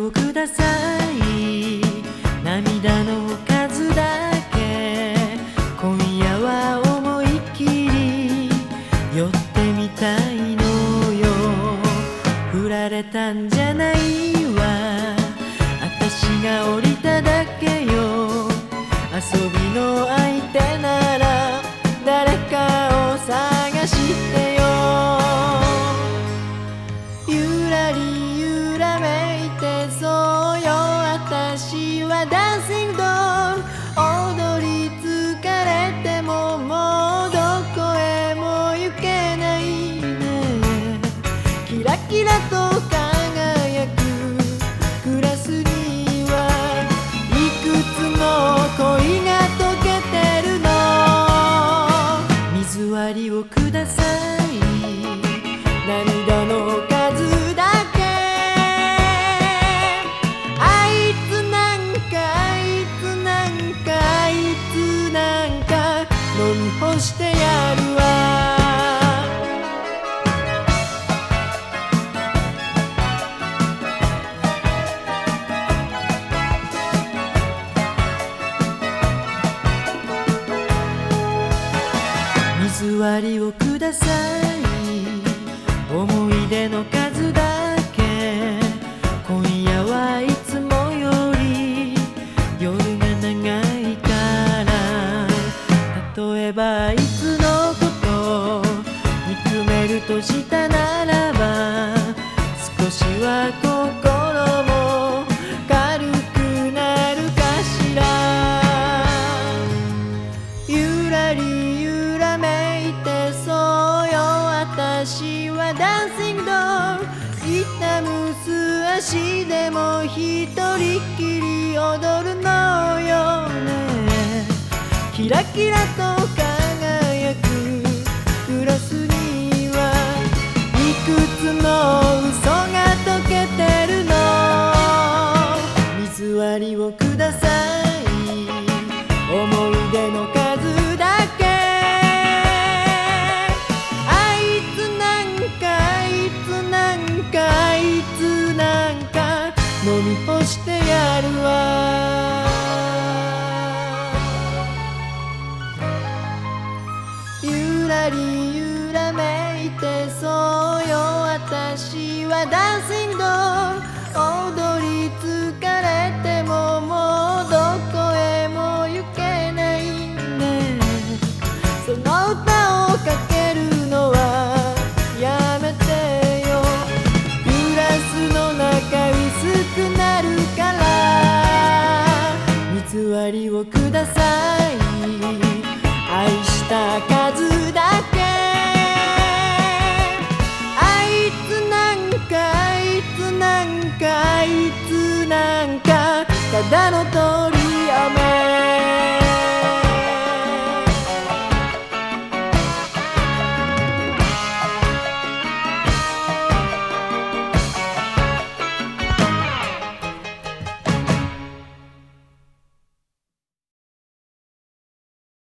をください。涙の数だけ今夜は思いっきり寄ってみたいのよ。振られたんじゃないわ、私が降りただけよ。遊びの相手なら誰かを探してよ。ゆらり揺らめいてそうよ、私はダンシングドール。踊り疲れてももうどこへも行けないね。キラキラと輝くグラスにはいくつの恋が溶けてるの。水割りをください。涙の数だけ。あいつなんかあいつなんかあいつなんか飲み干してやるわ。水割りをください。思い出の数だけ今夜はいつもより夜が長いから、例えばいつのこと見つめるとしたならば、少しは心も軽くなるかしら。ゆらり揺らめいてそうよ、私はダンシングドール。痛む素足でも一人っきり踊るのよね。キラキラと輝くグラスにはいくつの嘘が溶けてるの。水割りをください。思い出の数だけ。あいつなんかあいつなんかあいつなんか飲み干してやるわ。ゆらり揺らめいてそうよ、私はダンシングドール。